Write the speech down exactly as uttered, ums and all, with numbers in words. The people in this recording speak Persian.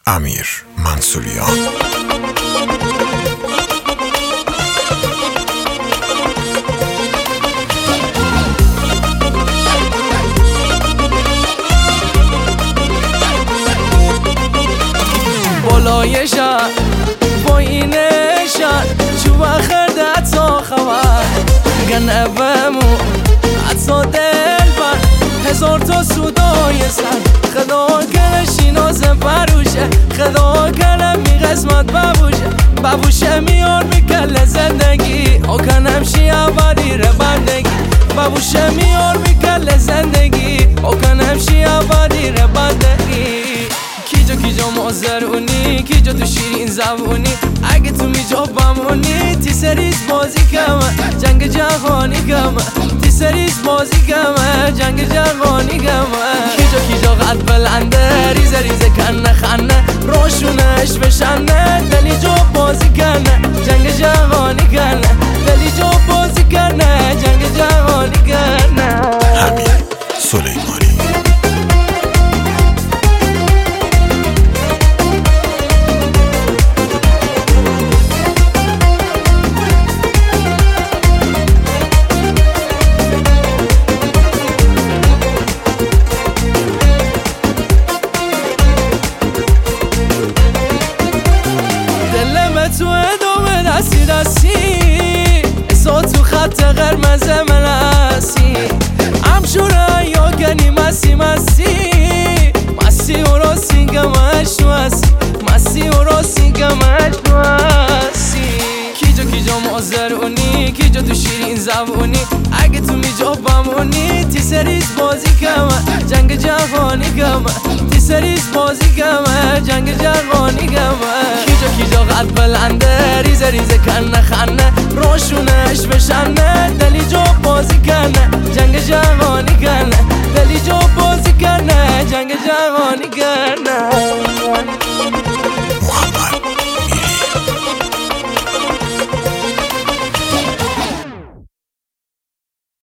امیر منصوریان. بالای شهر پایین شهر چوب خردت تا خبر گنه بمو حتی دل بر هزار تا سودای سر خدا کنه شیناز بروشه خدا کنه می قسمت ببوشه ببوشه میار میکل زندگی او کنم شی اولی رو بردگی ببوشه میار میکل زندگی او کنم شی اولی رو بردگی کیجا کیجا مازرونی کیجا تو شیرین زبونی اگه تو میجا بمونی تی سریز بازی کمه جنگ جهانی کمه تی سریز بازی کمه جنگ جهانی کمه کیجا کیجا قد بلنده ریزه ریزه کنه خنه روشونش بشنه دلی جو بازی کنه جنگ جهانی کنه دلی جو بازی کنه جنگ جهانی کنه. امیر سلیمانی. تو ادامه دستی دستی احسا تو خط قرمز من هستی همشوره یا گنی مسی مسی مسی و راستی گمش تو هستی مسی و راستی گمش تو هستی کیجا کیجا مازرونی کیجا تو شیرین زبونی اگه تو میجا بمونی تی سریز بازی کمه جنگ جهانی کمه تی سریز بازی کمه جنگ جهانی کمه کیجا کیجا قد بلنده ریزه ریزه کنه خنه روشونش بشنه دلی جو بازی کنه جنگ جهانی کنه دلی جو بازی کنه جنگ جهانی کنه.